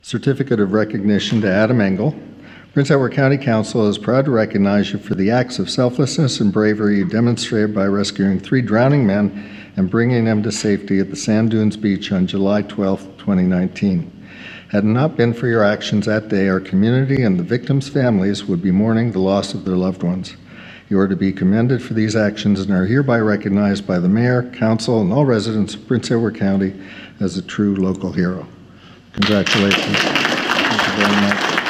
Certificate of recognition to Adam Engel. Prince Edward County Council is proud to recognize you for the acts of selflessness and bravery you demonstrated by rescuing 3 drowning men and bringing them to safety at the Sand Dunes Beach on July 12, 2019. Had it not been for your actions that day, our community and the victims' families would be mourning the loss of their loved ones. You are to be commended for these actions and are hereby recognized by the Mayor, Council, and all residents of Prince Edward County as a true local hero. Congratulations. Thank you very much.